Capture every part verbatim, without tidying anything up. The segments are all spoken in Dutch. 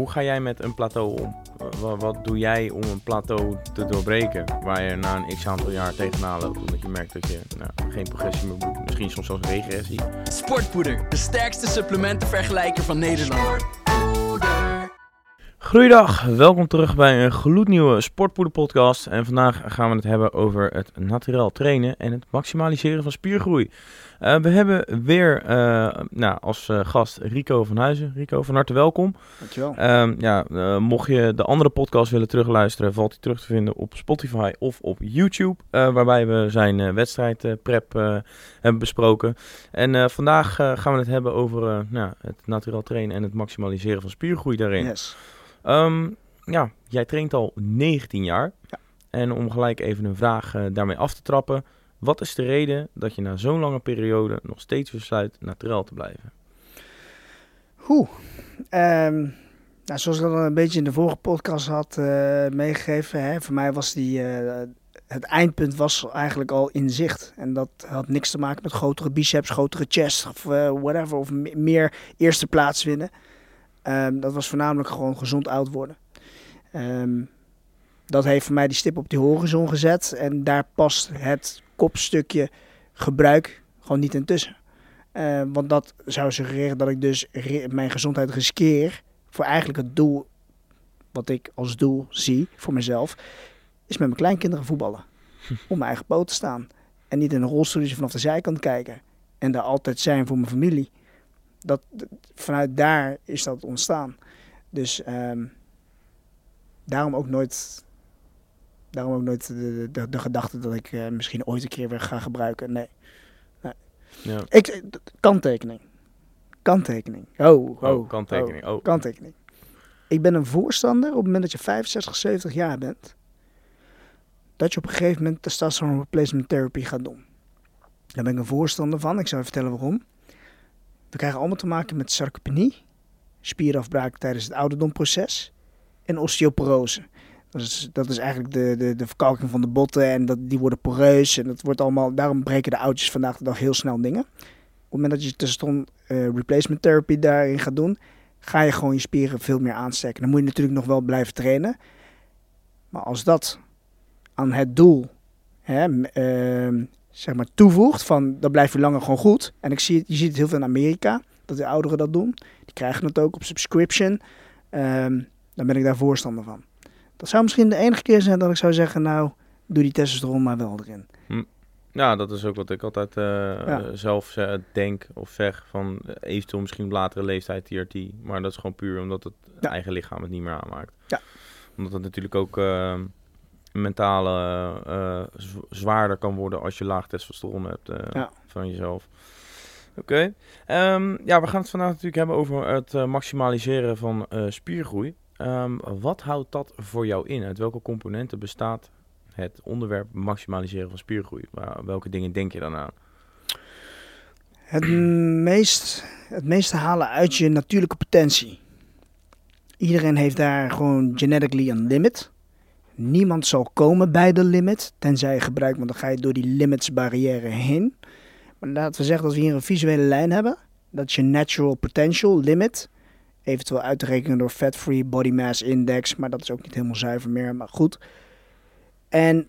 hoe ga jij met een plateau om? Wat, wat doe jij om een plateau te doorbreken waar je na een x-aantal jaar tegenaan loopt? Omdat je merkt dat je nou, geen progressie meer boekt, misschien soms zelfs regressie. Sportpoeder, de sterkste supplementenvergelijker van Nederland. Goeiedag, welkom terug bij een gloednieuwe Sportpoeder podcast. En vandaag gaan we het hebben over het naturel trainen en het maximaliseren van spiergroei. Uh, we hebben weer uh, nou, als uh, gast Rico van Huizen. Rico, van harte welkom. Dankjewel. Uh, ja, uh, mocht je de andere podcast willen terugluisteren, valt die terug te vinden op Spotify of op YouTube. Uh, waarbij we zijn uh, wedstrijd uh, prep uh, hebben besproken. En uh, vandaag uh, gaan we het hebben over uh, nou, het naturel trainen en het maximaliseren van spiergroei daarin. Yes. Um, ja, jij traint al negentien jaar. Ja. En om gelijk even een vraag uh, daarmee af te trappen. Wat is de reden dat je na zo'n lange periode nog steeds besluit naturel te blijven? Oeh. Um, nou, zoals ik al een beetje in de vorige podcast had uh, meegegeven. Hè, voor mij was die, uh, het eindpunt was eigenlijk al in zicht. En dat had niks te maken met grotere biceps, grotere chest of uh, whatever. Of me- meer eerste plaats winnen. Um, dat was voornamelijk gewoon gezond oud worden. Um, dat heeft voor mij die stip op die horizon gezet. En daar past het kopstukje gebruik gewoon niet intussen. Uh, want dat zou suggereren dat ik dus re- mijn gezondheid riskeer voor eigenlijk het doel wat ik als doel zie voor mezelf, is met mijn kleinkinderen voetballen. Hm. Op mijn eigen poot te staan. En niet in een rolstoeltje vanaf de zijkant kijken. En daar altijd zijn voor mijn familie. Dat, vanuit daar is dat ontstaan. Dus um, daarom ook nooit, daarom ook nooit de, de, de gedachte dat ik uh, misschien ooit een keer weer ga gebruiken. Nee. nee. Ja. Ik, kanttekening. Kanttekening. Oh, oh, oh kanttekening. Oh. oh, kanttekening. Ik ben een voorstander op het moment dat je vijfenzestig, zeventig jaar bent, dat je op een gegeven moment testosterone replacement therapy gaat doen. Daar ben ik een voorstander van. Ik zal je vertellen waarom. We krijgen allemaal te maken met sarcopenie, spierafbraak tijdens het ouderdomproces en osteoporose. Dat is, dat is eigenlijk de, de, de verkalking van de botten en dat, die worden poreus. En dat wordt allemaal, daarom breken de oudjes vandaag de dag heel snel dingen. Op het moment dat je testosteron uh, replacement therapy daarin gaat doen, ga je gewoon je spieren veel meer aansteken. Dan moet je natuurlijk nog wel blijven trainen. Maar als dat aan het doel hè, uh, zeg maar toevoegt, van dan blijf je langer gewoon goed. En ik zie, je ziet het heel veel in Amerika, dat de ouderen dat doen. Die krijgen het ook op subscription. Um, dan ben ik daar voorstander van. Dat zou misschien de enige keer zijn dat ik zou zeggen, nou, doe die testosteron maar wel erin. Hm. Ja, dat is ook wat ik altijd uh, ja. zelf uh, denk of zeg, van uh, eventueel misschien op latere leeftijd T R T. Maar dat is gewoon puur omdat het ja. eigen lichaam het niet meer aanmaakt. Ja. Omdat het natuurlijk ook uh, mentaal uh, z- zwaarder kan worden als je laag testosteron hebt uh, ja. van jezelf. Oké. Okay. Um, ja, we gaan het vandaag natuurlijk hebben over het uh, maximaliseren van uh, spiergroei. Um, wat houdt dat voor jou in? Uit welke componenten bestaat het onderwerp maximaliseren van spiergroei? Welke dingen denk je dan aan? Het meest, het meeste halen uit je natuurlijke potentie. Iedereen heeft daar gewoon genetically een limit. Niemand zal komen bij de limit, tenzij je gebruikt, want dan ga je door die limits barrière heen. Maar laten we zeggen dat we hier een visuele lijn hebben. Dat is je natural potential limit. Eventueel uit te rekenen door fat-free body mass index, maar dat is ook niet helemaal zuiver meer, maar goed. En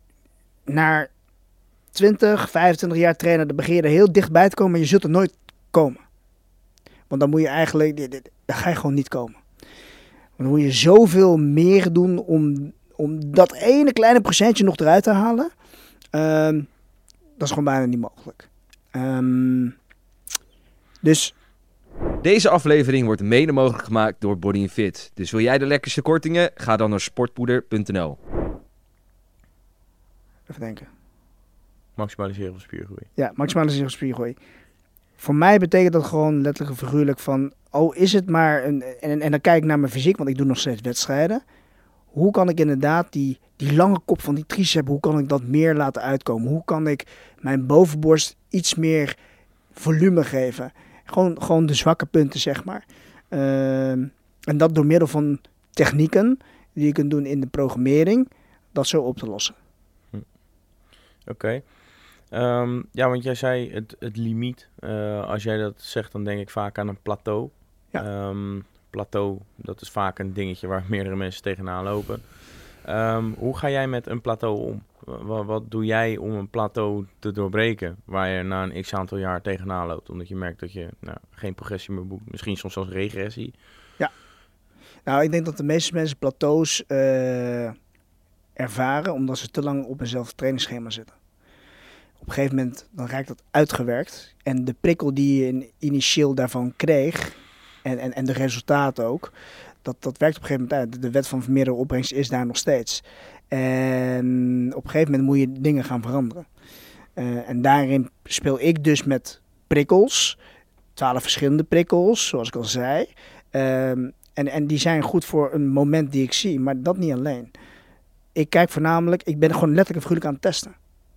na twintig, vijfentwintig jaar trainen, dan begin je er heel dichtbij te komen, maar je zult er nooit komen. Want dan moet je eigenlijk, dan ga je gewoon niet komen. Want dan moet je zoveel meer doen om, om dat ene kleine procentje nog eruit te halen. Um, dat is gewoon bijna niet mogelijk. Um, dus... Deze aflevering wordt mede mogelijk gemaakt door Body and Fit. Dus wil jij de lekkerste kortingen? Ga dan naar sportpoeder punt n l. Even denken. Maximaliseren van spiergroei. Ja, maximaliseren van spiergroei. Voor mij betekent dat gewoon letterlijk en figuurlijk van, oh is het maar, een, en, en dan kijk ik naar mijn fysiek, want ik doe nog steeds wedstrijden. Hoe kan ik inderdaad die, die lange kop van die tricep, hoe kan ik dat meer laten uitkomen? Hoe kan ik mijn bovenborst iets meer volume geven? Gewoon, gewoon de zwakke punten, zeg maar. Uh, en dat door middel van technieken die je kunt doen in de programmering, dat zo op te lossen. Hm. Oké. Okay. Um, ja, want jij zei het, het limiet. Uh, als jij dat zegt, dan denk ik vaak aan een plateau. Ja. Um, plateau, dat is vaak een dingetje waar meerdere mensen tegenaan lopen. Um, hoe ga jij met een plateau om? Wat, wat doe jij om een plateau te doorbreken waar je na een x-aantal jaar tegenaan loopt? Omdat je merkt dat je nou, geen progressie meer boekt. Misschien soms zelfs regressie. Ja. Nou, ik denk dat de meeste mensen plateaus uh, ervaren omdat ze te lang op eenzelfde trainingsschema zitten. Op een gegeven moment dan raakt dat uitgewerkt. En de prikkel die je initieel daarvan kreeg, en, en, en de resultaten ook, dat, dat werkt op een gegeven moment uit. De wet van vermeerderde opbrengst is daar nog steeds. En op een gegeven moment moet je dingen gaan veranderen. Uh, en daarin speel ik dus met prikkels. Twaalf verschillende prikkels, zoals ik al zei. Um, en, en die zijn goed voor een moment die ik zie, maar dat niet alleen. Ik kijk voornamelijk, ik ben gewoon letterlijk en figuurlijk aan het testen.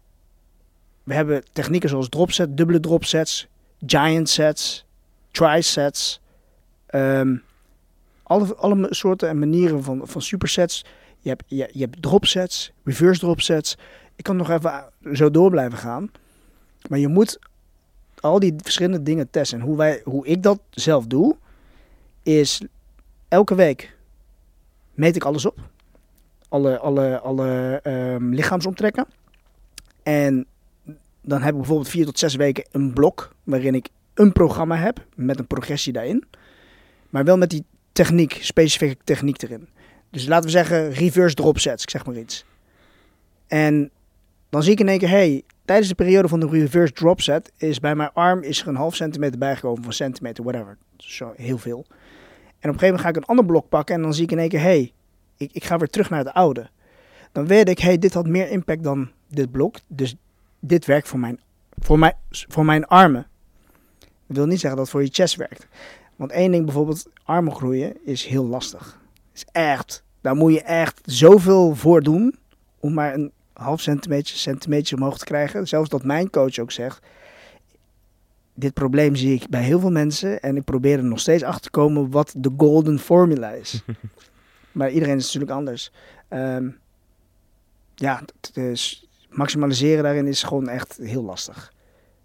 We hebben technieken zoals dropset, dubbele dropsets, giant sets, trisets. Um, alle, alle soorten en manieren van, van supersets. Je hebt, je, je hebt dropsets, reverse dropsets. Ik kan nog even zo door blijven gaan. Maar je moet al die verschillende dingen testen. En hoe, wij, hoe ik dat zelf doe, is elke week meet ik alles op. Alle, alle, alle um, lichaamsomtrekken. En dan heb ik bijvoorbeeld vier tot zes weken een blok waarin ik een programma heb met een progressie daarin. Maar wel met die techniek, specifieke techniek erin. Dus laten we zeggen reverse drop sets, ik zeg maar iets. En dan zie ik in één keer, hey, tijdens de periode van de reverse drop set is bij mijn arm is er een half centimeter bijgekomen, of een centimeter, whatever. Zo heel veel. En op een gegeven moment ga ik een ander blok pakken en dan zie ik in één keer, hey, ik, ik ga weer terug naar het oude. Dan weet ik, hey, dit had meer impact dan dit blok, dus dit werkt voor mijn, voor mijn, voor mijn armen. Dat wil niet zeggen dat het voor je chest werkt. Want één ding bijvoorbeeld, armen groeien is heel lastig. Is echt, daar moet je echt zoveel voor doen om maar een half centimeter, centimeter omhoog te krijgen. Zelfs dat mijn coach ook zegt, dit probleem zie ik bij heel veel mensen en ik probeer er nog steeds achter te komen wat de golden formula is. Maar iedereen is natuurlijk anders. Um, ja, dus maximaliseren daarin is gewoon echt heel lastig.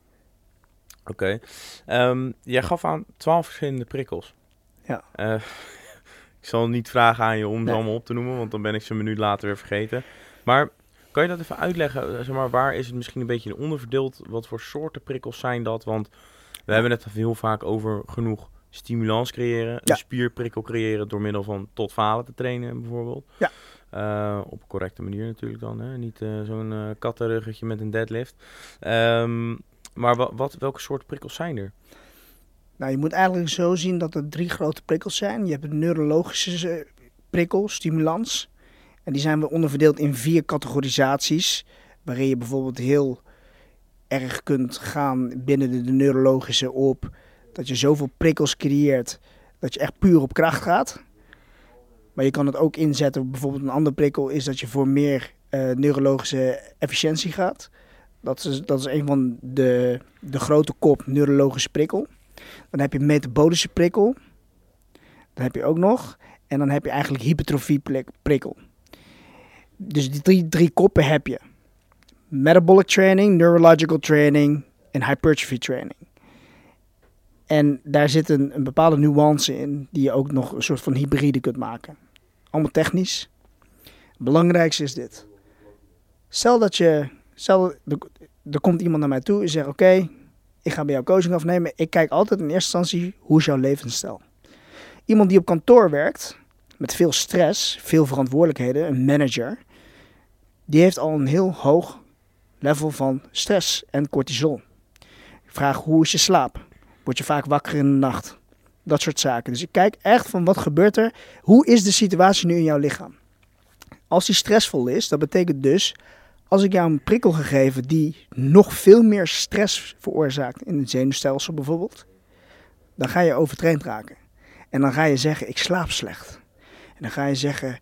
Oké. Okay. Um, jij gaf aan twaalf verschillende prikkels. Ja. Uh, ik zal niet vragen aan je om nee. ze allemaal op te noemen, want dan ben ik ze een minuut later weer vergeten. Maar kan je dat even uitleggen? Zeg maar, waar is het misschien een beetje onderverdeeld? Wat voor soorten prikkels zijn dat? Want we hebben het heel vaak over genoeg stimulans creëren. Ja. Een spierprikkel creëren door middel van tot falen te trainen bijvoorbeeld. Ja. Uh, op een correcte manier natuurlijk dan. Hè? Niet uh, zo'n uh, kattenruggetje met een deadlift. Um, maar wat, wat, welke soorten prikkels zijn er? Nou, je moet eigenlijk zo zien dat er drie grote prikkels zijn. Je hebt een neurologische prikkel, stimulans. En die zijn we onderverdeeld in vier categorisaties. Waarin je bijvoorbeeld heel erg kunt gaan binnen de, de neurologische op. Dat je zoveel prikkels creëert dat je echt puur op kracht gaat. Maar je kan het ook inzetten. Bijvoorbeeld een andere prikkel is dat je voor meer uh, neurologische efficiëntie gaat. Dat is, dat is een van de, de grote kop neurologische prikkel. Dan heb je metabolische prikkel. Dat heb je ook nog. En dan heb je eigenlijk hypertrofie prikkel. Dus die drie, drie koppen heb je. Metabolic training, neurological training en hypertrophy training. En daar zit een, een bepaalde nuance in die je ook nog een soort van hybride kunt maken. Allemaal technisch. Het belangrijkste is dit. Stel dat je, stel er, er komt iemand naar mij toe en zegt oké, okay, ik ga bij jou coaching afnemen. Ik kijk altijd in eerste instantie, hoe is jouw levensstijl? Iemand die op kantoor werkt, met veel stress, veel verantwoordelijkheden, een manager, die heeft al een heel hoog level van stress en cortisol. Ik vraag, hoe is je slaap? Word je vaak wakker in de nacht? Dat soort zaken. Dus ik kijk echt van, wat gebeurt er? Hoe is de situatie nu in jouw lichaam? Als die stressvol is, dat betekent dus, als ik jou een prikkel gegeven die nog veel meer stress veroorzaakt, in het zenuwstelsel bijvoorbeeld, dan ga je overtraind raken. En dan ga je zeggen, ik slaap slecht. En dan ga je zeggen,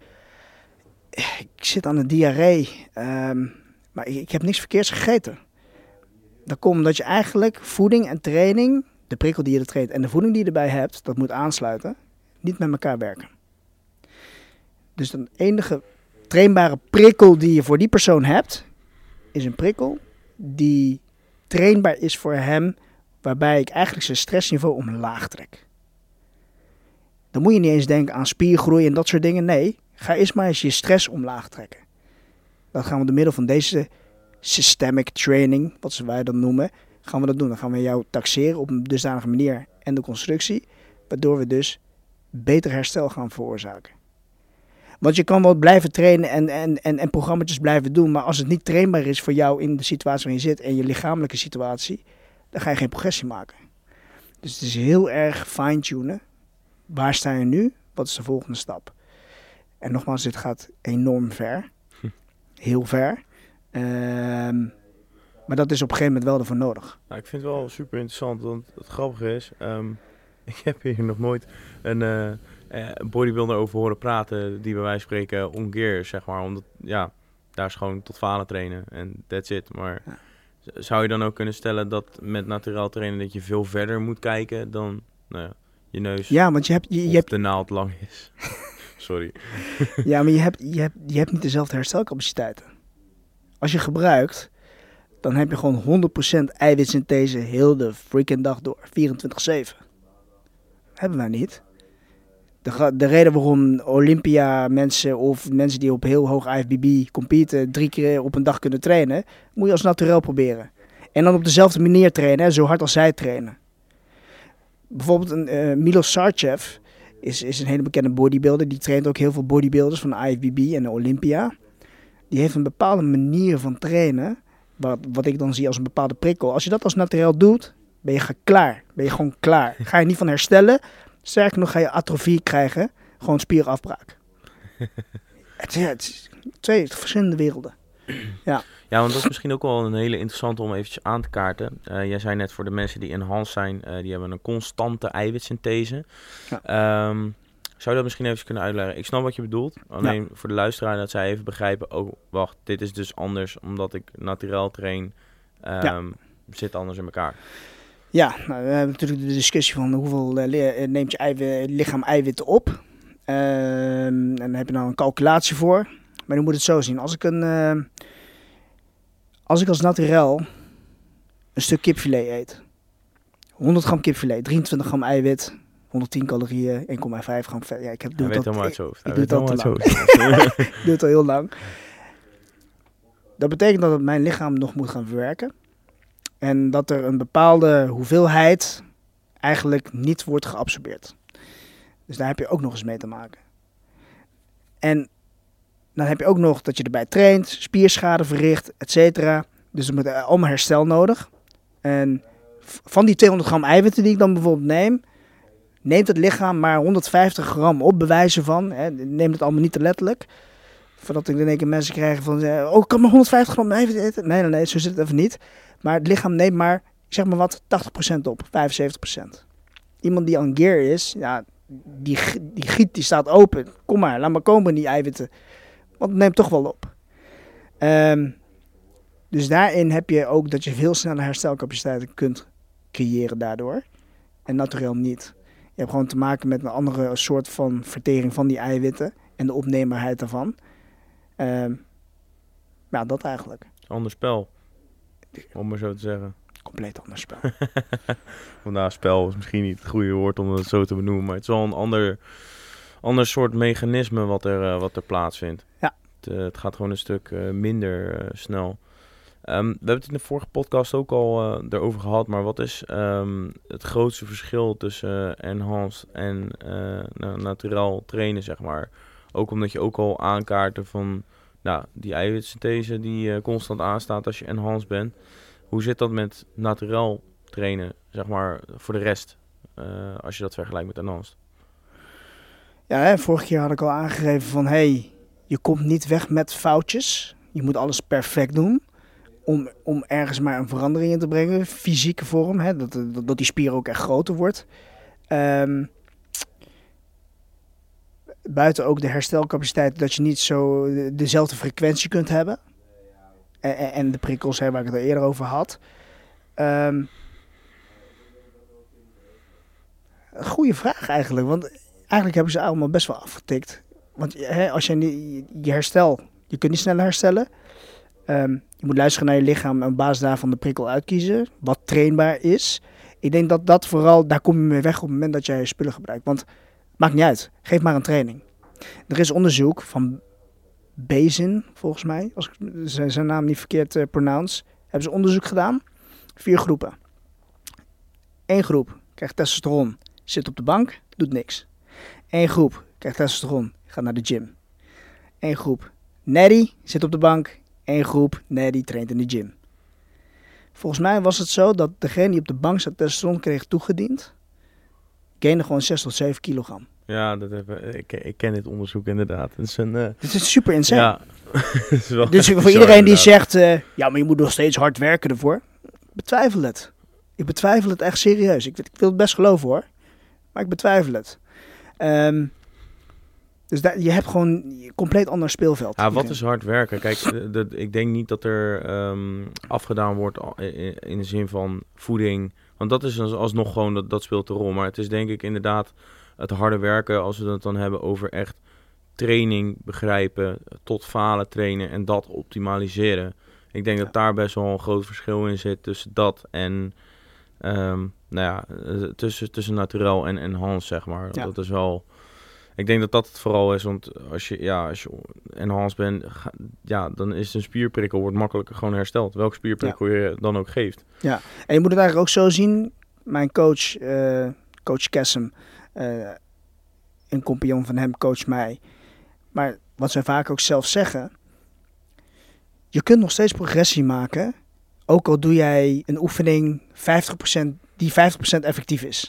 ik zit aan de diarree, um, maar ik, ik heb niks verkeerds gegeten. Dat komt omdat je eigenlijk voeding en training, de prikkel die je er traint en de voeding die je erbij hebt, dat moet aansluiten, niet met elkaar werken. Dus de enige trainbare prikkel die je voor die persoon hebt, is een prikkel die trainbaar is voor hem, waarbij ik eigenlijk zijn stressniveau omlaag trek. dan moet je niet eens denken aan spiergroei en dat soort dingen. Nee, ga eerst maar eens je stress omlaag trekken. Dat gaan we door middel van deze systemic training, wat wij dat noemen, gaan we dat doen. Dan gaan we jou taxeren op een dusdanige manier en de constructie, waardoor we dus beter herstel gaan veroorzaken. Want je kan wel blijven trainen en, en, en, en programma's blijven doen, maar als het niet trainbaar is voor jou in de situatie waarin je zit en je lichamelijke situatie, dan ga je geen progressie maken. Dus het is heel erg fine-tunen. Waar sta je nu? Wat is de volgende stap? En nogmaals, dit gaat enorm ver. Hm. Heel ver. Um, maar dat is op een gegeven moment wel ervoor nodig. Nou, ik vind het wel super interessant, want het grappige is, um, ik heb hier nog nooit een uh, uh, bodybuilder over horen praten die bij wijze van spreken ongear is, zeg maar. Omdat, ja, daar is gewoon tot falen trainen en that's it. Maar ja. Zou je dan ook kunnen stellen dat met naturel trainen dat je veel verder moet kijken dan, nou ja, je neus ja, want je hebt, je, je hebt... de naald lang is? Sorry. Ja, maar je hebt, je, hebt, je hebt niet dezelfde herstelcapaciteiten. Als je gebruikt, dan heb je gewoon honderd procent eiwitsynthese heel de freaking dag door, vierentwintig zeven. Hebben wij niet. De, de reden waarom Olympia mensen of mensen die op heel hoog I F B B competen drie keer op een dag kunnen trainen, moet je als naturel proberen. En dan op dezelfde manier trainen, hè, zo hard als zij trainen. Bijvoorbeeld een uh, Milos Sarcev is, is een hele bekende bodybuilder. Die traint ook heel veel bodybuilders van de I F B B en de Olympia. Die heeft een bepaalde manier van trainen, wat, wat ik dan zie als een bepaalde prikkel. Als je dat als naturel doet, ben je klaar. Ben je gewoon klaar. Ga je niet van herstellen. Sterker nog, ga je atrofie krijgen. Gewoon spierafbraak. het, ja, het is twee verschillende werelden. Ja. Ja, want dat is misschien ook wel een hele interessante om eventjes aan te kaarten. Uh, jij zei net voor de mensen die enhanced zijn, uh, die hebben een constante eiwitsynthese. Ja. Um, zou je dat misschien even kunnen uitleggen? Ik snap wat je bedoelt. Alleen ja. voor de luisteraar dat zij even begrijpen, oh wacht, dit is dus anders omdat ik naturel train. Um, ja. Zit anders in elkaar. Ja, nou, we hebben natuurlijk de discussie van hoeveel uh, neemt je eiwit, lichaam eiwitten op. Uh, en daar heb je nou een calculatie voor. Maar je moet het zo zien. Als ik, een, uh, als, ik als naturel een stuk kipfilet eet. honderd gram kipfilet, drieëntwintig gram eiwit, honderdtien calorieën, één komma vijf gram vet. Ja, ik heb, doe Hij het weet al, uit zijn hoofd. Ik, ik doe het al te lang. Ik doe het al heel lang. Dat betekent dat het mijn lichaam nog moet gaan verwerken. En dat er een bepaalde hoeveelheid eigenlijk niet wordt geabsorbeerd. Dus daar heb je ook nog eens mee te maken. En dan heb je ook nog dat je erbij traint, spierschade verricht, et cetera. Dus er moet allemaal herstel nodig. En van die tweehonderd gram eiwitten die ik dan bijvoorbeeld neem, neemt het lichaam maar honderdvijftig gram op, bewijzen van. Hè, neem het allemaal niet te letterlijk. Voordat ik in één keer mensen krijg van, oh, ik kan maar honderdvijftig gram eiwitten eten. Nee, nee, nee, zo zit het even niet. Maar het lichaam neemt maar, ik zeg maar wat, tachtig procent op, vijfenzeventig procent. Iemand die aan gear is, ja, die, die giet die staat open. Kom maar, laat maar komen die eiwitten. Want het neemt toch wel op. Um, dus daarin heb je ook dat je veel sneller herstelcapaciteiten kunt creëren daardoor. En naturel niet. Je hebt gewoon te maken met een andere soort van vertering van die eiwitten. En de opneembaarheid daarvan. Um, ja, dat eigenlijk. Ander spel. Om maar zo te zeggen. Compleet ander spel. Vandaar spel is misschien niet het goede woord om het zo te benoemen. Maar het is wel een ander, ander soort mechanisme wat er, uh, wat er plaatsvindt. Ja. Het, uh, het gaat gewoon een stuk uh, minder uh, snel. Um, we hebben het in de vorige podcast ook al uh, erover gehad. Maar wat is um, het grootste verschil tussen uh, enhanced en uh, nou, naturel trainen, zeg maar? Ook omdat je ook al aankaartte van nou, die eiwitsynthese die uh, constant aanstaat als je enhanced bent. Hoe zit dat met naturel trainen, zeg maar, voor de rest, uh, als je dat vergelijkt met enhanced? Ja, hè, vorige keer had ik al aangegeven van, hey, je komt niet weg met foutjes. Je moet alles perfect doen om, om ergens maar een verandering in te brengen, fysieke vorm, hè, dat, dat, dat die spier ook echt groter wordt. Um, buiten ook de herstelcapaciteit, dat je niet zo dezelfde frequentie kunt hebben. En, en de prikkels, hè, waar ik het al eerder over had. Um, goeie vraag eigenlijk, want eigenlijk hebben ze allemaal best wel afgetikt. Want hè, als je niet, je herstel, je kunt niet sneller herstellen. Um, je moet luisteren naar je lichaam en op basis daarvan de prikkel uitkiezen. Wat trainbaar is. Ik denk dat dat vooral, daar kom je mee weg op het moment dat jij je spullen gebruikt. Want Maakt niet uit. Geef maar een training. Er is onderzoek van Bazin, volgens mij. Als ik zijn, zijn naam niet verkeerd uh, pronounce. Hebben ze onderzoek gedaan. Vier groepen. Eén groep krijgt testosteron. Zit op de bank. Doet niks. Eén groep krijgt testosteron. Gaat naar de gym. Eén groep. Neddy zit op de bank. Eén groep. Neddy traint in de gym. Volgens mij was het zo dat degene die op de bank zat testosteron kreeg toegediend. Gainde gewoon zes tot zeven kilogram. Ja, dat heb, ik, ik ken dit onderzoek inderdaad. Het is, een, uh... Dit is super insane. Ja. is wel dus voor iedereen inderdaad. Die zegt, uh, ja, maar je moet nog steeds hard werken ervoor. Ik betwijfel het. Ik betwijfel het echt serieus. Ik, ik wil het best geloven hoor. Maar ik betwijfel het. Um, dus da- je hebt gewoon een compleet ander speelveld. Ja, wat is hard werken? Kijk, de, de, ik denk niet dat er um, afgedaan wordt in, in de zin van voeding. Want dat is alsnog gewoon, dat, dat speelt een rol. Maar het is denk ik inderdaad het harde werken, als we het dan hebben over echt training begrijpen, tot falen trainen en dat optimaliseren. Ik denk ja. dat daar best wel een groot verschil in zit tussen dat en um, nou ja, tussen, tussen naturel en enhanced, zeg maar. Ja. Dat is wel... Ik denk dat dat het vooral is, want als je, ja, als je enhanced bent, ga, ja, dan is een spierprikkel wordt makkelijker gewoon hersteld. Welke spierprikkel ja. je dan ook geeft. Ja, en je moet het eigenlijk ook zo zien. Mijn coach, uh, coach Kessem, uh, een compagnon van hem coacht mij. Maar wat zij vaak ook zelf zeggen, je kunt nog steeds progressie maken, ook al doe jij een oefening vijftig procent die vijftig procent effectief is.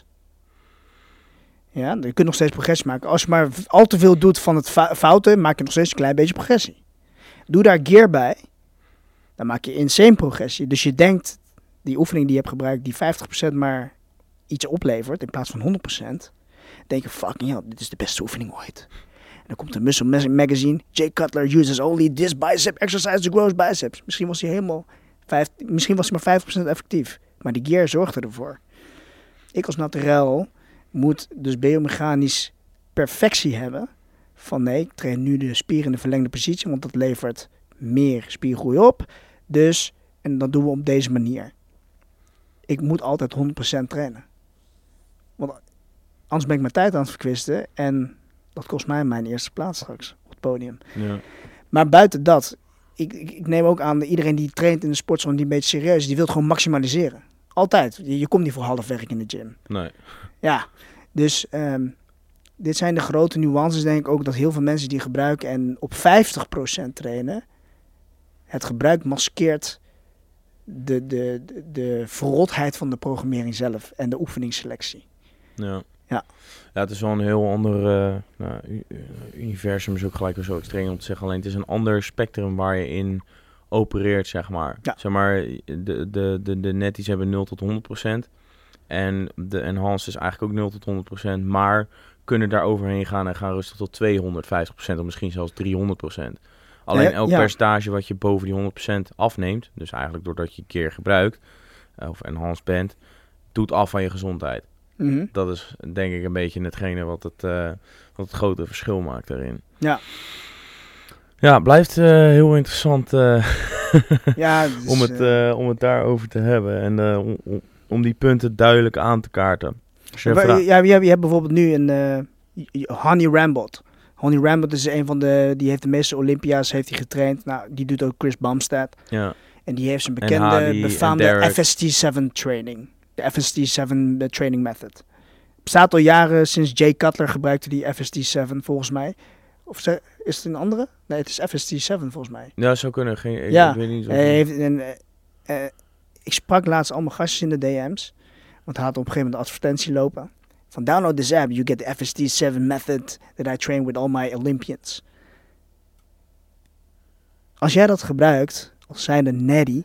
Ja, je kunt nog steeds progressie maken. Als je maar al te veel doet van het fouten, maak je nog steeds een klein beetje progressie. Doe daar gear bij, dan maak je insane progressie. Dus je denkt, die oefening die je hebt gebruikt, die vijftig procent maar iets oplevert, in plaats van honderd procent, denk je, fucking hell, dit is de beste oefening ooit. En dan komt een Muscle Magazine, Jay Cutler uses only this bicep exercise to grow his biceps. Misschien was hij helemaal, vijf, misschien was hij maar vijftig procent effectief. Maar die gear zorgde ervoor. Ik als naturel moet dus biomechanisch perfectie hebben. Van nee, ik train nu de spier in de verlengde positie, want dat levert meer spiergroei op. Dus, en dat doen we op deze manier. Ik moet altijd honderd procent trainen. Want anders ben ik mijn tijd aan het verkwisten en dat kost mij mijn eerste plaats straks op het podium. Ja. Maar buiten dat, ik, ik, ik neem ook aan, iedereen die traint in de sportzone die een beetje serieus is, die wil het gewoon maximaliseren. Altijd. Je, je komt niet voor half werk in de gym. Nee. Ja, dus um, dit zijn de grote nuances, denk ik ook, dat heel veel mensen die gebruiken en op vijftig procent trainen, het gebruik maskeert de, de, de, de verrotheid van de programmering zelf en de oefeningsselectie. Ja. Ja. Ja, het is wel een heel ander uh, nou, universum, is ook gelijk weer zo extreem om te zeggen. Alleen het is een ander spectrum waar je in opereert, zeg maar. Ja. Zeg maar, de, de, de, de netties hebben nul tot honderd procent. En de enhanced is eigenlijk ook nul tot honderd procent. Maar kunnen daar overheen gaan en gaan rustig tot tweehonderdvijftig procent of misschien zelfs driehonderd procent. Alleen elk ja. percentage wat je boven die honderd procent afneemt, dus eigenlijk doordat je een keer gebruikt, of enhanced bent, doet af van je gezondheid. Mm-hmm. Dat is denk ik een beetje hetgene wat het, uh, wat het grote verschil maakt daarin. Ja. Ja, blijft uh, heel interessant uh, ja, dus, om, het, uh, om het daarover te hebben en uh, om, om die punten duidelijk aan te kaarten. Je, ja, je, hebt, je hebt bijvoorbeeld nu een uh, Honey Rambod. Honey Rambod is een van de, die heeft de meeste Olympia's heeft hij getraind. Nou, die doet ook Chris Bumstead. Ja. En die heeft zijn bekende, befaamde F S T zeven training. De F S T zeven uh, training method. Bestaat al jaren, sinds Jay Cutler gebruikte die F S T zeven volgens mij. Of ze, is het een andere? Nee, het is F S T zeven volgens mij. Ja, zou kunnen. Geen, ik, ja, ik weet niet. Hij heeft een, uh, uh, ik sprak laatst allemaal gastjes in de D M's. Want hij had op een gegeven moment de advertentie lopen. Van download this app, you get the F S T zeven method that I train with all my Olympians. Als jij dat gebruikt, als zijnde Neddy,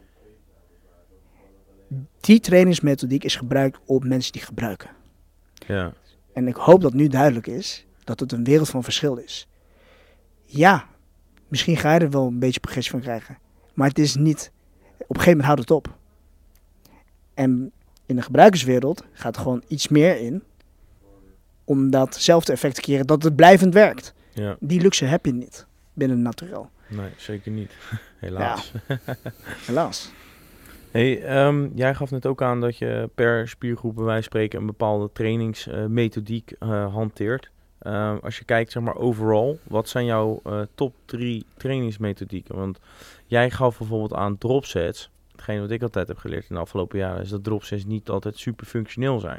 die trainingsmethodiek is gebruikt op mensen die gebruiken. Ja. En ik hoop dat nu duidelijk is dat het een wereld van verschil is. Ja, misschien ga je er wel een beetje progressie van krijgen. Maar het is niet, op een gegeven moment houdt het op. En in de gebruikerswereld gaat er gewoon iets meer in om datzelfde effect te creëren, dat het blijvend werkt. Ja. Die luxe heb je niet binnen naturel. Nee, zeker niet. Helaas. Ja. Helaas. Hey, um, jij gaf net ook aan dat je per spiergroep bij wijze van spreken een bepaalde trainingsmethodiek uh, uh, hanteert. Uh, als je kijkt, zeg maar, overall, wat zijn jouw uh, top drie trainingsmethodieken? Want jij gaf bijvoorbeeld aan dropsets. Hetgeen wat ik altijd heb geleerd in de afgelopen jaren is dat dropsets niet altijd super functioneel zijn.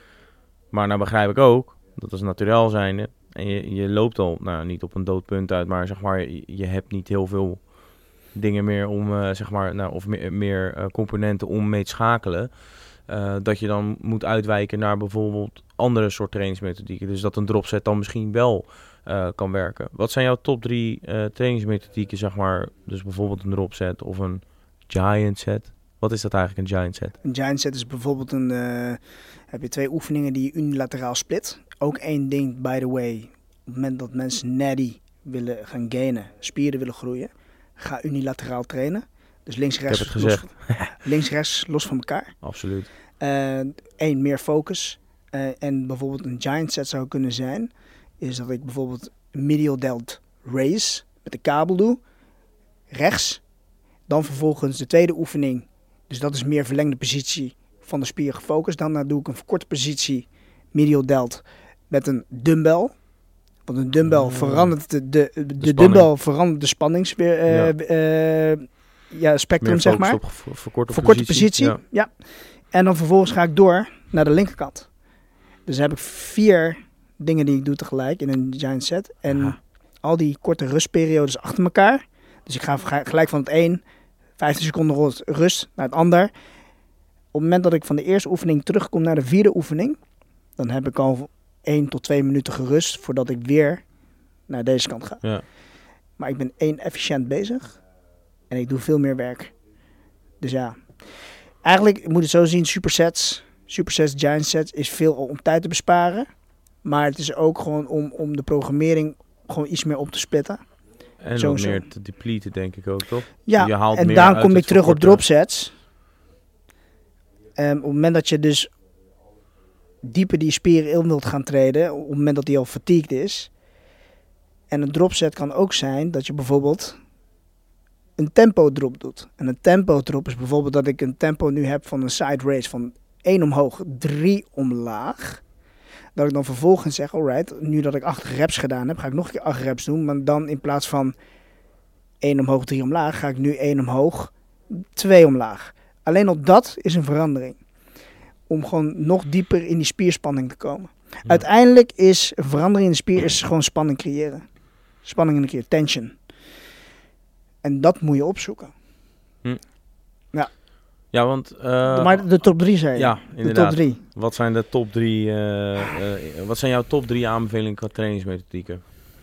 Maar nou begrijp ik ook, dat is natuurlijk zijnde. En je, je loopt al, nou niet op een doodpunt uit, maar zeg maar, je, je hebt niet heel veel dingen meer om, uh, zeg maar, nou, of meer, meer uh, componenten om mee te schakelen. Uh, dat je dan moet uitwijken naar bijvoorbeeld andere soort trainingsmethodieken. Dus dat een dropset dan misschien wel uh, kan werken. Wat zijn jouw top drie uh, trainingsmethodieken, zeg maar? Dus bijvoorbeeld een dropset of een giant set. Wat is dat eigenlijk, een giant set? Een giant set is bijvoorbeeld een... Uh, heb je twee oefeningen die je unilateraal split. Ook één ding, by the way. Op het moment dat mensen natty willen gaan gainen, spieren willen groeien, ga unilateraal trainen. Dus links, rechts, Ik heb het gezegd. Los, links, rechts, los van elkaar. Absoluut. Eén, uh, meer focus. Uh, en bijvoorbeeld een giant set zou kunnen zijn, is dat ik bijvoorbeeld medial delt raise met de kabel doe. Rechts. Dan vervolgens de tweede oefening. Dus dat is meer verlengde positie van de spier gefocust. Dan doe ik een verkorte positie medial delt met een dumbbell. Want een dumbbell oh. verandert de, de, de, de dumbbell verandert de spannings uh, ja. Uh, ja, spectrum, meer zeg maar. Op verkorte, verkorte positie. positie. Ja. ja. En dan vervolgens ga ik door naar de linkerkant. Dus dan heb ik vier dingen die ik doe tegelijk in een giant set. En Aha. al die korte rustperiodes achter elkaar. Dus ik ga gelijk van het een, vijftien seconden rust naar het ander. Op het moment dat ik van de eerste oefening terugkom naar de vierde oefening, dan heb ik al één tot twee minuten gerust voordat ik weer naar deze kant ga. Ja. Maar ik ben één efficiënt bezig en ik doe veel meer werk. Dus ja, eigenlijk moet je het zo zien, supersets, supersets, giant sets is veel om tijd te besparen. Maar het is ook gewoon om, om de programmering gewoon iets meer op te splitten. En zo, wat zo. meer te depleten, denk ik ook, toch? Ja, je haalt en meer daarom kom ik terug verkorte. op dropsets. Um, op het moment dat je dus dieper die spieren in wilt gaan treden, op het moment dat die al fatigued is. En een dropset kan ook zijn dat je bijvoorbeeld een tempo drop doet. En een tempo drop is bijvoorbeeld dat ik een tempo nu heb van een side raise van één omhoog, drie omlaag. Dat ik dan vervolgens zeg, alright, nu dat ik acht reps gedaan heb, ga ik nog een keer acht reps doen. Maar dan in plaats van één omhoog, drie omlaag, ga ik nu één omhoog, twee omlaag. Alleen al dat is een verandering. Om gewoon nog dieper in die spierspanning te komen. Ja. Uiteindelijk is een verandering in de spier is gewoon spanning creëren. Spanning in een keer, tension. En dat moet je opzoeken. Hm. Ja. Ja, want... Uh, maar de top drie zei je. Ja, inderdaad. De top drie. Wat zijn de top drie... Uh, uh, wat zijn jouw top drie aanbevelingen qua trainingsmethodieken?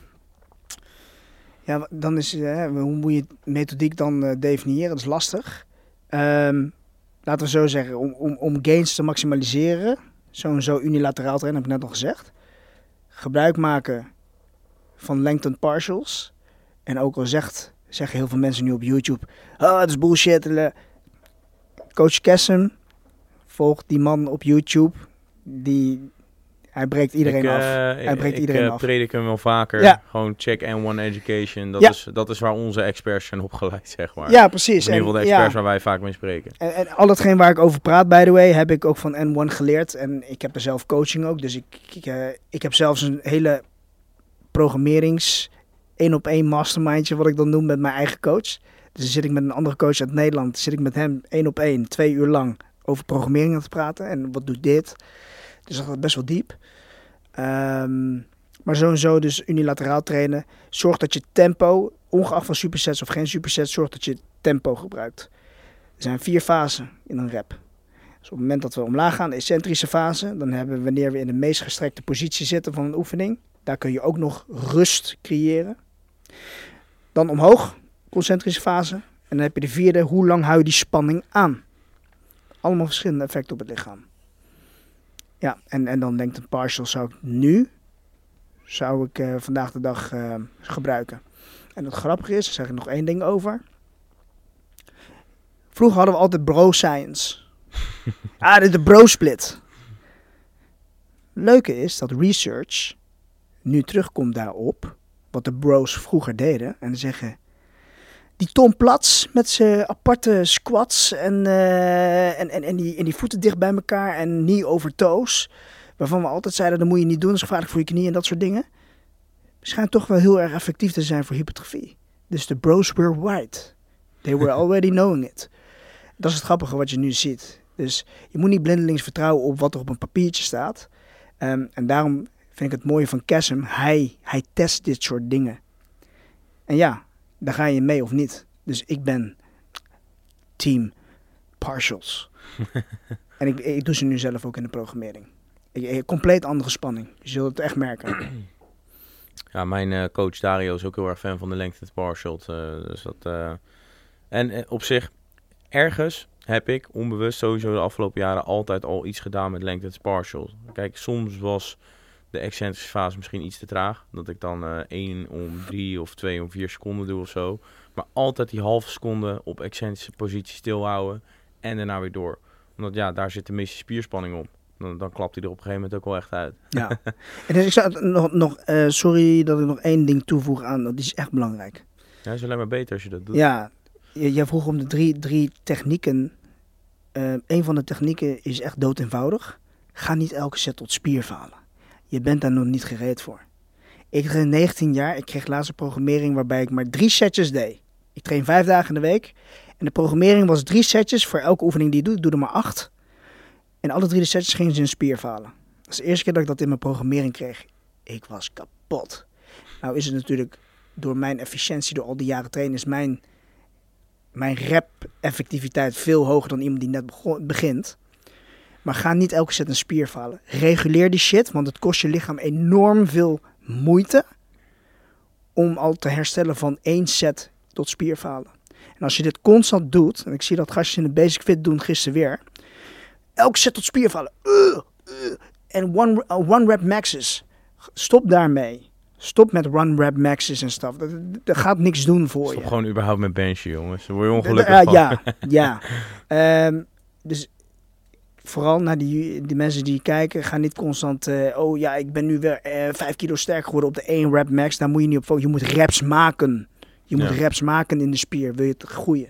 Ja, dan is... Uh, hoe moet je methodiek dan uh, definiëren? Dat is lastig. Um, laten we zo zeggen. Om, om, om gains te maximaliseren. Zo en zo unilateraal trainen, heb ik net al gezegd. Gebruik maken van lengthened partials. En ook al zegt, zeggen heel veel mensen nu op YouTube... Oh, dat is bullshit. Coach Kessem, volgt die man op YouTube. Die, hij breekt iedereen ik, uh, af. Hij breekt ik, iedereen uh, af. Ik predik hem wel vaker. Ja. Gewoon check N one Education. Dat, ja. is, dat is waar onze experts zijn opgeleid, zeg maar. Ja, precies. Of in ieder geval de experts ja. waar wij vaak mee spreken. En, en al hetgeen waar ik over praat, by the way, heb ik ook van N one geleerd. En ik heb er zelf coaching ook. Dus ik, ik, uh, ik heb zelfs een hele programmerings... één op één mastermindje, wat ik dan doe met mijn eigen coach. Dus dan zit ik met een andere coach uit Nederland. Zit ik met hem één op één, twee uur lang over programmering aan te praten. En wat doet dit? Dus dat gaat best wel diep. Um, maar zo en zo dus unilateraal trainen. Zorg dat je tempo, ongeacht van supersets of geen supersets, zorg dat je tempo gebruikt. Er zijn vier fasen in een rep. Dus op het moment dat we omlaag gaan, de excentrische fase, dan hebben we wanneer we in de meest gestrekte positie zitten van een oefening. Daar kun je ook nog rust creëren. Dan omhoog, concentrische fase. En dan heb je de vierde, hoe lang hou je die spanning aan? Allemaal verschillende effecten op het lichaam. Ja, en, en dan denkt een partial zou ik nu, zou ik uh, vandaag de dag uh, gebruiken. En het grappige is, daar zeg ik nog één ding over. Vroeger hadden we altijd bro science. ah, dit is de bro split. Leuke is dat research nu terugkomt daarop, wat de bros vroeger deden. En zeggen, die Tom Platz met zijn aparte squats en, uh, en, en, en, die, en die voeten dicht bij elkaar en knee over toes. waarvan we altijd zeiden, dat moet je niet doen, dat is gevaarlijk voor je knie en dat soort dingen, schijnt toch wel heel erg effectief te zijn voor hypertrofie. Dus de bros were right. They were already knowing it. Dat is het grappige wat je nu ziet. Dus je moet niet blindelings vertrouwen op wat er op een papiertje staat. Um, en daarom vind ik het mooie van Kassem, hij, hij test dit soort dingen. En ja, daar ga je mee of niet. Dus ik ben team partials. En ik, ik doe ze nu zelf ook in de programmering. Ik, ik, compleet andere spanning. Je zult het echt merken. Ja, mijn uh, coach Dario is ook heel erg fan van de length partials. Uh, dus dat, uh, en uh, op zich, ergens heb ik onbewust sowieso de afgelopen jaren altijd al iets gedaan met length partials. Kijk, soms was de excentrische fase misschien iets te traag. Dat ik dan uh, één om drie of twee om vier seconden doe of zo. Maar altijd die halve seconde op excentrische positie stilhouden en daarna weer door. Omdat ja, daar zit de meeste spierspanning op. Dan, dan klapt hij er op een gegeven moment ook wel echt uit. Ja. En dus ik zou nog, nog uh, sorry dat ik nog één ding toevoeg aan, dat is echt belangrijk. Ja, het is alleen maar beter als je dat doet. Ja, jij vroeg om de drie, drie technieken. Uh, een van de technieken is echt dood eenvoudig. Ga niet elke set tot spierfalen. Je bent daar nog niet gereed voor. Ik train negentien jaar, ik kreeg laatst een programmering waarbij ik maar drie setjes deed. Ik train vijf dagen in de week. En de programmering was drie setjes voor elke oefening die je doet. Ik doe er maar acht. En alle drie de setjes gingen ze in spierfalen. Dat is de eerste keer dat ik dat in mijn programmering kreeg. Ik was kapot. Nou is het natuurlijk door mijn efficiëntie, door al die jaren trainen, is mijn, mijn rep-effectiviteit veel hoger dan iemand die net begon, begint. Maar ga niet elke set in spierfalen. Reguleer die shit, want het kost je lichaam enorm veel moeite om al te herstellen van één set tot spierfalen. En als je dit constant doet, en ik zie dat gastjes in de Basic Fit doen gisteren weer, elke set tot spierfalen. Uh, uh, en one, uh, one rep maxes. Stop daarmee. Stop met one rep maxes en stuff. Dat, dat gaat niks doen voor Stop je. gewoon überhaupt met benchen, jongens. Daar word je ongelukkig uh, van. Ja, ja. Um, dus vooral naar die, die mensen die kijken, gaan niet constant, uh, oh ja, ik ben nu weer uh, vijf kilo sterker geworden op de één rep max. Daar moet je niet op focussen. Je moet reps maken. Je moet ja. reps maken in de spier. Wil je het groeien?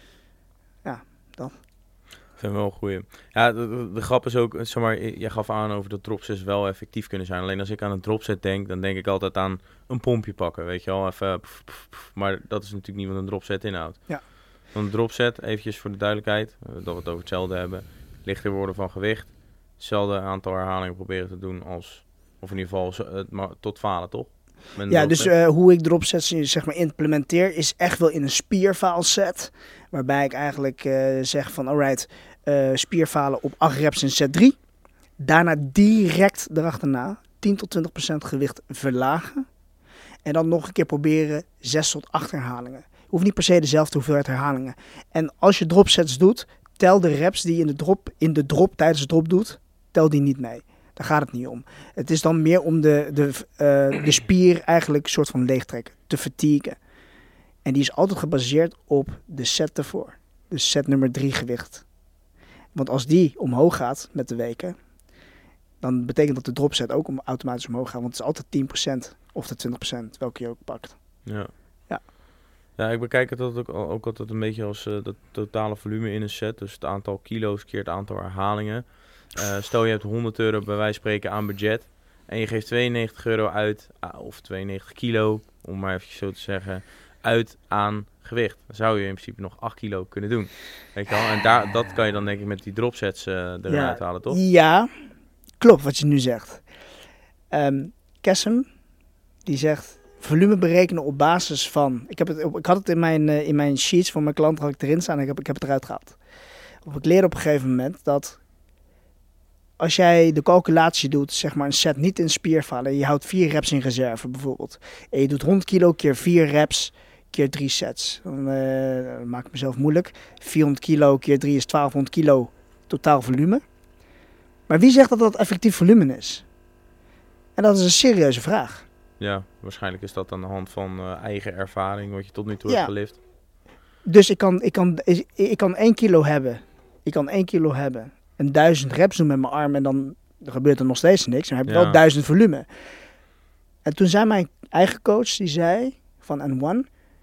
Ja, dat. Ik vind het wel een goeie. Ja, de, de, de grap is ook, zeg maar, jij gaf aan over dat dropsets wel effectief kunnen zijn. Alleen als ik aan een dropset denk, dan denk ik altijd aan een pompje pakken, weet je wel. Even, pff, pff, pff, maar dat is natuurlijk niet wat een dropset inhoudt. Ja. Want een dropset, eventjes voor de duidelijkheid, dat we het over hetzelfde hebben. Lichter worden van gewicht. Hetzelfde aantal herhalingen proberen te doen als, of in ieder geval het maar tot falen, toch? Met ja, dus uh, hoe ik dropsets zeg maar implementeer is echt wel in een spierfaalset. Waarbij ik eigenlijk uh, zeg van alright, uh, spierfalen op acht reps in set drie. Daarna direct erachterna tien tot twintig procent gewicht verlagen. En dan nog een keer proberen zes tot acht herhalingen. Je hoeft niet per se dezelfde hoeveelheid herhalingen. En als je dropsets doet, tel de reps die je in de drop, in de drop tijdens de drop doet, tel die niet mee. Daar gaat het niet om. Het is dan meer om de, de, uh, de spier eigenlijk een soort van leegtrekken, te fatiguen. En die is altijd gebaseerd op de set ervoor. Dus set nummer drie gewicht. Want als die omhoog gaat met de weken, dan betekent dat de dropset ook om automatisch omhoog gaat. Want het is altijd tien procent of de twintig procent, welke je ook pakt. Ja. Ja. Ja, ik bekijk het ook, ook altijd een beetje als uh, het totale volume in een set. Dus het aantal kilo's keer het aantal herhalingen. Uh, stel je hebt honderd euro bij wijze van spreken aan budget. En je geeft tweeënnegentig euro uit, uh, of tweeënnegentig kilo, om maar even zo te zeggen, uit aan gewicht. Dan zou je in principe nog acht kilo kunnen doen. Weet je wel? En daar, dat kan je dan denk ik met die dropsets uh, eruit ja. halen, toch? Ja, klopt wat je nu zegt. Um, Kassem, die zegt volume berekenen op basis van... Ik, heb het, ik had het in mijn, uh, in mijn sheets voor mijn klant had ik erin staan en ik heb, ik heb het eruit gehaald. Of ik leerde op een gegeven moment dat als jij de calculatie doet, zeg maar een set niet in spierfalen, je houdt vier reps in reserve bijvoorbeeld. En je doet honderd kilo keer vier reps keer drie sets. Dan uh, maak ik mezelf moeilijk. vierhonderd kilo keer drie is twaalfhonderd kilo totaal volume. Maar wie zegt dat dat effectief volume is? En dat is een serieuze vraag. Ja, waarschijnlijk is dat aan de hand van uh, eigen ervaring, wat je tot nu toe ja. hebt gelift. Dus ik kan, ik, kan, ik kan één kilo hebben. Ik kan één kilo hebben. En duizend reps doen met mijn arm en dan gebeurt er nog steeds niks. Dan heb je ja. wel duizend volume. En toen zei mijn eigen coach, die zei van N één,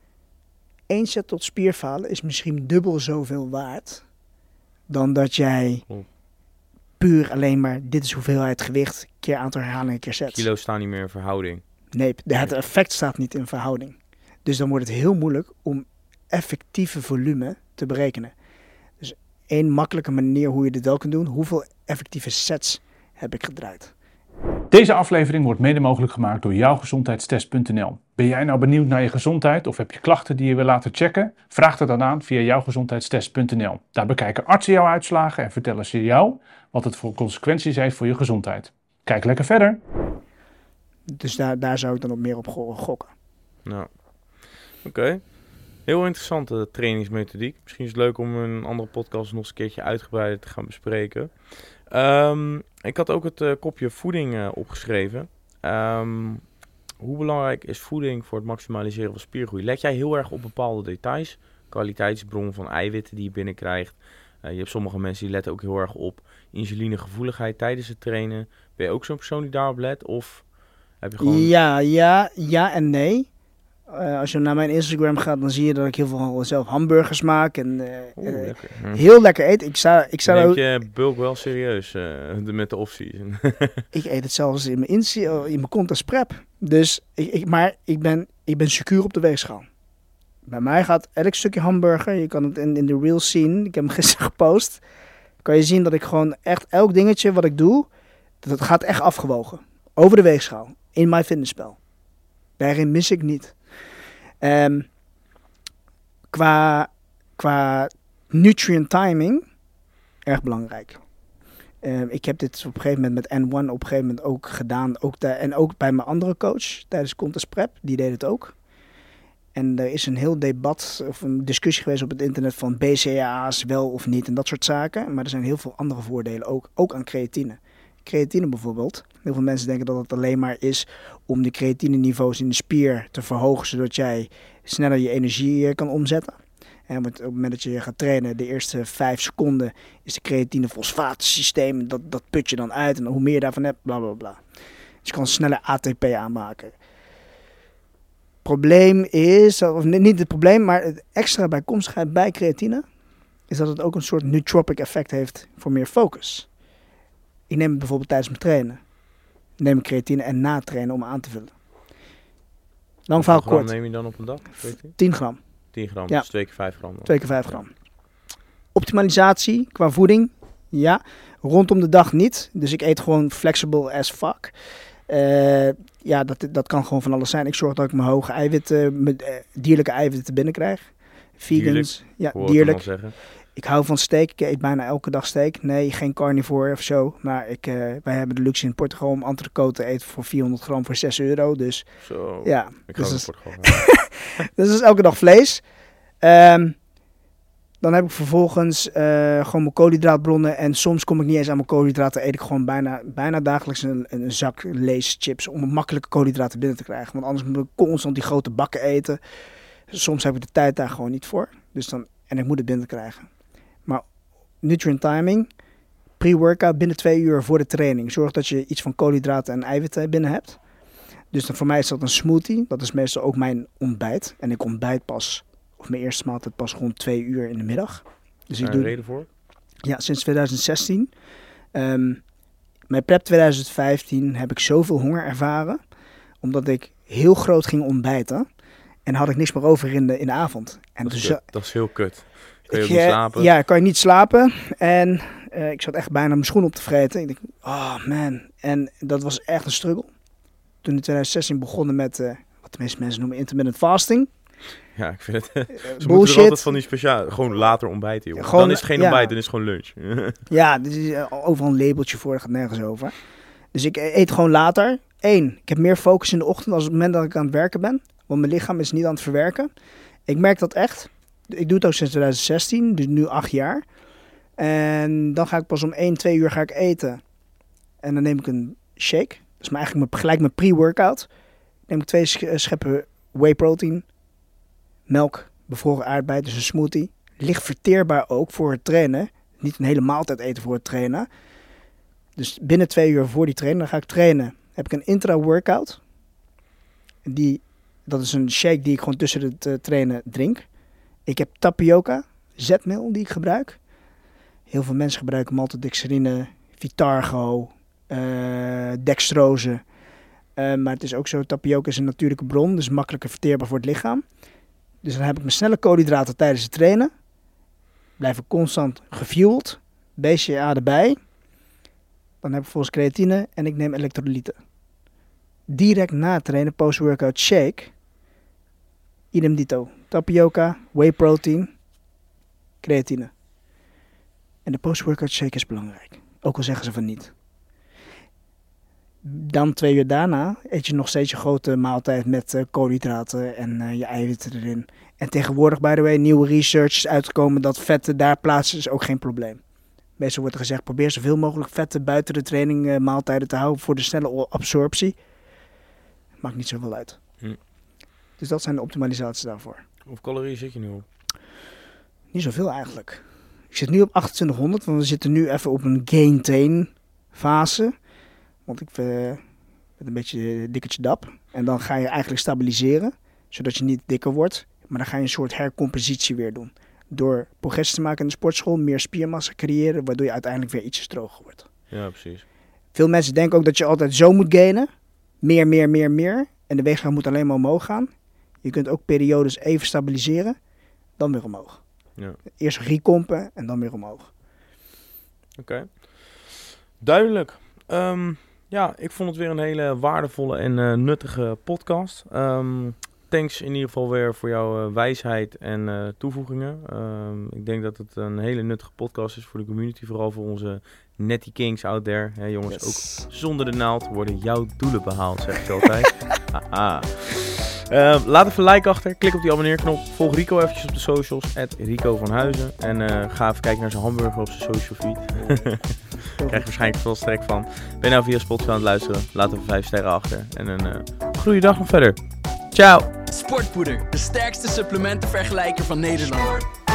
één set tot spierfalen is misschien dubbel zoveel waard dan dat jij oh. puur alleen maar, dit is hoeveelheid gewicht, keer aantal herhalingen, keer sets. Kilo's staan niet meer in verhouding. Nee, het effect staat niet in verhouding. Dus dan wordt het heel moeilijk om effectieve volume te berekenen. Dus één makkelijke manier hoe je dit wel kunt doen, hoeveel effectieve sets heb ik gedraaid. Deze aflevering wordt mede mogelijk gemaakt door jouw gezondheidstest punt n l. Ben jij nou benieuwd naar je gezondheid of heb je klachten die je wil laten checken? Vraag het dan aan via jouw gezondheidstest punt n l. Daar bekijken artsen jouw uitslagen en vertellen ze jou wat het voor consequenties heeft voor je gezondheid. Kijk lekker verder. Dus daar, daar zou ik dan op meer op gokken. Nou, oké. Okay. Heel interessante trainingsmethodiek. Misschien is het leuk om een andere podcast nog eens een keertje uitgebreider te gaan bespreken. Um, ik had ook het uh, kopje voeding uh, opgeschreven. Um, hoe belangrijk is voeding voor het maximaliseren van spiergroei? Let jij heel erg op bepaalde details? Kwaliteitsbron van eiwitten die je binnenkrijgt. Uh, je hebt sommige mensen die letten ook heel erg op insulinegevoeligheid tijdens het trainen. Ben je ook zo'n persoon die daarop let? Of heb je gewoon... Ja, ja, ja en nee. Uh, als je naar mijn Instagram gaat, dan zie je dat ik heel veel zelf hamburgers maak. En uh, Oeh, uh, lekker. Hm. heel lekker eten. Ik sta, ik sta Neem ook... je bulk wel serieus uh, de, met de off-season? Ik eet het zelfs in mijn, insi- in mijn contest prep. Dus ik, ik, maar ik ben, ik ben secuur op de weegschaal. Bij mij gaat elk stukje hamburger, je kan het in, in de reels zien, ik heb hem gisteren gepost, kan je zien dat ik gewoon echt elk dingetje wat ik doe, dat gaat echt afgewogen. Over de weegschaal. In mijn fitnesspel. Daarin mis ik niet. Um, qua, qua nutrient timing, erg belangrijk. Um, ik heb dit op een gegeven moment met N één op een gegeven moment ook gedaan. Ook de, en ook bij mijn andere coach tijdens Contest Prep, die deed het ook. En er is een heel debat of een discussie geweest op het internet van B C A A's wel of niet en dat soort zaken. Maar er zijn heel veel andere voordelen ook, ook aan creatine. Creatine bijvoorbeeld. Heel veel mensen denken dat het alleen maar is om de creatine niveaus in de spier te verhogen, zodat jij sneller je energie kan omzetten. En op het moment dat je gaat trainen, de eerste vijf seconden is de creatine fosfaatsysteem, dat, dat put je dan uit. En hoe meer je daarvan hebt, bla bla bla. Dus je kan sneller A T P aanmaken. Probleem is, of niet het probleem, maar het extra bijkomstigheid bij creatine, is dat het ook een soort nootropic effect heeft voor meer focus. Ik neem het bijvoorbeeld tijdens mijn trainen. Ik neem creatine en na trainen om aan te vullen. Lang verhaal kort. Hoeveel gram neem je dan op een dag? tien gram. tien gram, Ja. dus twee keer vijf gram. Dan. twee keer vijf gram. Optimalisatie qua voeding, ja. Rondom de dag niet. Dus ik eet gewoon flexible as fuck. Uh, ja, dat, dat kan gewoon van alles zijn. Ik zorg dat ik mijn hoge eiwitten, mijn uh, dierlijke eiwitten te binnen krijg. Vegans, dierlijk. ja, dierlijk. Zeggen. Ik hou van steak. Ik eet bijna elke dag steak. Nee, geen carnivore of zo. Maar ik, uh, wij hebben de luxe in Portugal om entrecote te eten voor vierhonderd gram voor zes euro. Dus zo, ja. Ik dus ga is, Portugal. dus is elke dag vlees. Um, dan heb ik vervolgens uh, gewoon mijn koolhydraatbronnen. En soms kom ik niet eens aan mijn koolhydraten. Eet ik gewoon bijna, bijna dagelijks een, een zak Lay's chips om een makkelijke koolhydraten binnen te krijgen. Want anders moet ik constant die grote bakken eten. Soms heb ik de tijd daar gewoon niet voor. Dus dan, en ik moet het binnen krijgen. Maar nutrient timing, pre-workout binnen twee uur voor de training. Zorg dat je iets van koolhydraten en eiwitten binnen hebt. Dus dan voor mij is dat een smoothie. Dat is meestal ook mijn ontbijt. En ik ontbijt pas, of mijn eerste maaltijd pas rond twee uur in de middag. Dus ik er doe een reden voor? Ja, sinds twintig zestien. Um, mijn prep twintig vijftien heb ik zoveel honger ervaren. Omdat ik heel groot ging ontbijten. En had ik niks meer over in de, in de avond. En dat, is dus, dat is heel kut. Kun je ik, ook niet slapen? Ja, kan je niet slapen. En uh, ik zat echt bijna mijn schoen op te vreten. Ik dacht, oh man. En dat was echt een struggle. Toen in twintig zestien begonnen met, uh, wat de meeste mensen noemen, intermittent fasting. Ja, ik vind het... Uh, Ze moeten bullshit. er altijd van die speciaal... Gewoon later ontbijten, joh. Gewoon, Dan is het geen ja. ontbijt, dan is het gewoon lunch. Ja, er is uh, overal een labeltje voor, dat gaat nergens over. Dus ik eet gewoon later. Eén, ik heb meer focus in de ochtend als op het moment dat ik aan het werken ben. Want mijn lichaam is niet aan het verwerken. Ik merk dat echt. Ik doe het ook sinds twintig zestien, dus nu acht jaar. En dan ga ik pas om één, twee uur ga ik eten. En dan neem ik een shake. Dat is maar eigenlijk mijn, gelijk mijn pre-workout. Neem ik twee scheppen whey protein, melk, bevroren aardbei, dus een smoothie. Licht verteerbaar ook voor het trainen. Niet een hele maaltijd eten voor het trainen. Dus binnen twee uur voor die trainen, dan ga ik trainen. Heb ik een intra-workout. Die, dat is een shake die ik gewoon tussen het uh, trainen drink. Ik heb tapioca, zetmeel die ik gebruik. Heel veel mensen gebruiken maltodextrine Vitargo, uh, dextrose. Uh, maar het is ook zo, tapioca is een natuurlijke bron, dus makkelijker verteerbaar voor het lichaam. Dus dan heb ik mijn snelle koolhydraten tijdens het trainen. Blijf ik constant gefueld. B C A erbij. Dan heb ik volgens creatine en ik neem elektrolyten. Direct na het trainen, post-workout shake. Idem dito. Tapioca, whey protein, creatine. En de post-workout shake is belangrijk. Ook al zeggen ze van niet. Dan twee uur daarna eet je nog steeds je grote maaltijd met uh, koolhydraten en uh, je eiwitten erin. En tegenwoordig, by the way, nieuwe research is uitgekomen dat vetten daar plaatsen is ook geen probleem. Meestal wordt er gezegd, probeer zoveel mogelijk vetten buiten de training uh, maaltijden te houden voor de snelle absorptie. Maakt niet zoveel uit. Hm. Dus dat zijn de optimalisaties daarvoor. Hoeveel calorieën zit je nu op? Niet zoveel eigenlijk. Ik zit nu op achtentwintighonderd, want we zitten nu even op een gain-tain fase. Want ik uh, ben een beetje dikkertje dap. En dan ga je eigenlijk stabiliseren, zodat je niet dikker wordt. Maar dan ga je een soort hercompositie weer doen. Door progressie te maken in de sportschool, meer spiermassa creëren, waardoor je uiteindelijk weer ietsjes droger wordt. Ja, precies. Veel mensen denken ook dat je altijd zo moet gainen. Meer, meer, meer, meer. En de weegschaal moet alleen maar omhoog gaan. Je kunt ook periodes even stabiliseren, dan weer omhoog. Ja. Eerst recompen en dan weer omhoog. Oké. Okay. Duidelijk. Um, ja, ik vond het weer een hele waardevolle en uh, nuttige podcast. Um, thanks in ieder geval weer voor jouw uh, wijsheid en uh, toevoegingen. Um, ik denk dat het een hele nuttige podcast is voor de community. Vooral voor onze Netty Kings out there. Hè, jongens, yes. Ook zonder de naald worden jouw doelen behaald, zeg ik altijd. Haha. Uh, laat even een like achter, klik op die abonneerknop, volg Rico eventjes op de socials, at Rico van Huizen. En uh, ga even kijken naar zijn hamburger op zijn social feed. Daar krijg je waarschijnlijk veel strek van. Ben je nou via Spotify aan het luisteren, laat even vijf sterren achter. En een uh, goede dag nog verder. Ciao! Sportpoeder, de sterkste supplementenvergelijker van Nederland.